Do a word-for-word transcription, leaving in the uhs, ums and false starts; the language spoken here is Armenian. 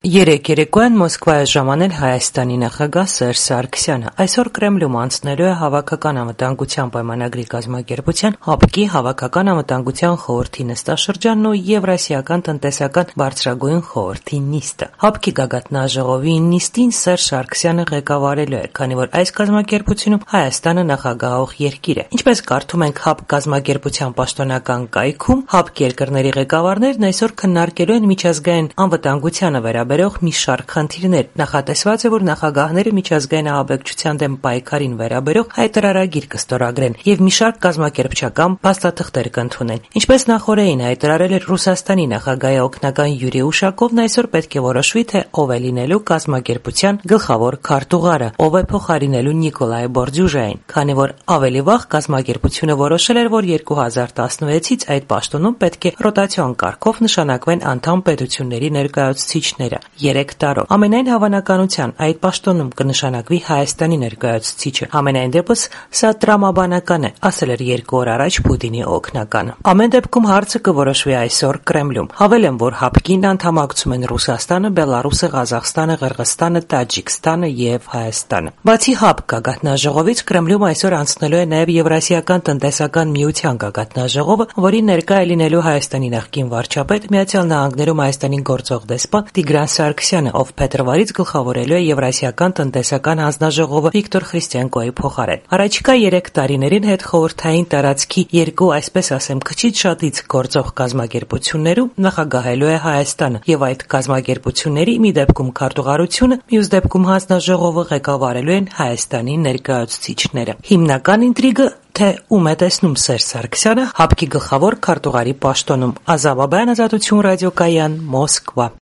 Երեկ երեկոյան Մոսկվա է ժամանել Հայաստանի նախագահ Սերժ Սարգսյանը։ Այսօր Կրեմլում անցնելու է Հավաքական անվտանգության պայմանագրի կազմակերպության ՀԱՊԿ-ի Հավաքական անվտանգության խորհրդի նստաշրջանն ու Եվրասիական տնտեսական բարձրագույն խորհրդի նիստը։ ՀԱՊԿ-ի գագաթնաժողովի նիստին Սերժ Սարգսյանը ղեկավարելու է, քանի որ այս կազմակերպությունում Հայաստանը նախագահող երկիր է։ Ինչպես կարդում ենք ՀԱՊԿ կազմակերպության պաշտոնական կայքում, ՀԱՊԿ երկրների ղեկավարներն այսօր քննարկելու են միջազգային անվտանգությանը վերաբերող մի շարք խնդիրներ։ Նախատեսված է, որ նախագահները միջազգային ահաբեկչության դեմ պայքարին վերաբերող հայտարարագիր կստորագրեն եւ մի շարք կազմակերպչական փաստաթղթեր կընդունեն։ Ինչպես նախորդին հայտարարել էր Ռուսաստանի նախագահի օգնական Յուրի Ուշակովն, այսօր պետք է որոշվի, թե ով է լինելու կազմակերպության գլխավոր քարտուղարը, ով է փոխարինելու Նիկոլայ Բորդյուժային, քանի որ ավելի վաղ կազմակերպությունը որոշել էր, որ երկու հազար տասնվեցից այդ պաշտոնում պետք է ռոտացիոն կարգով նշանակվեն անդամ պետությունների ներկայացուցիչները երեք տարով։ Ամենայն հավանականության այդ պաշտոնում կնշանակվի Հայաստանի ներկայացուցիչը։ Ամենայն դեպս սա տրամաբանական է, ասել էր երկու օր առաջ Պուտինի օգնականը։ Ամեն դեպքում հարցը կորոշվի այսօր Կրեմլում։ Հավելեմ, որ ՀԱՊԿ-ին անդամակցում են Ռուսաստանը, Բելարուսը, Ղազախստանը, Ղրղստանը, Տաջիկստանը եւ Հայաստանը։ Բացի ՀԱՊԿ գագաթնաժողովից Կրեմլում այսօր անցնելու է նաեւ Եվրասիական տնտեսական միության գագաթնաժողովը, որին ներկա է լինելու Հայաստանի նախկին վարչապետ, Միացյալ Նահանգներում Հայաստանի գործող դեսպան Տիգրան Սարգսյանը, ով փետրվարից գլխավորելու է Եվրասիական տնտեսական հանձնաժողովը Վիկտոր Խրիստիանկոյի փոխարեն։ Առաջիկա երեք տարիներին հետխորհրդային տարածքի երկու, այսպես ասեմ, քչից շատից գործող կազմակերպություններում նախագահելու է Հայաստանը, եւ այդ կազմակերպությունների մի դեպքում քարտուղարությունը, մյուս դեպքում հանձնաժողովը ղեկավարելու են Հայաստանի ներկայացուցիչները։ Հիմնական ինտրիգը թե ում է տեսնում Սերժ Սարգսյանը ՀԱՊԿ-ի գլխավոր քարտուղարի պաշտոնում։ Ազատ Բաբայան, Ազատություն ռադիոկայան, Մոսկվա։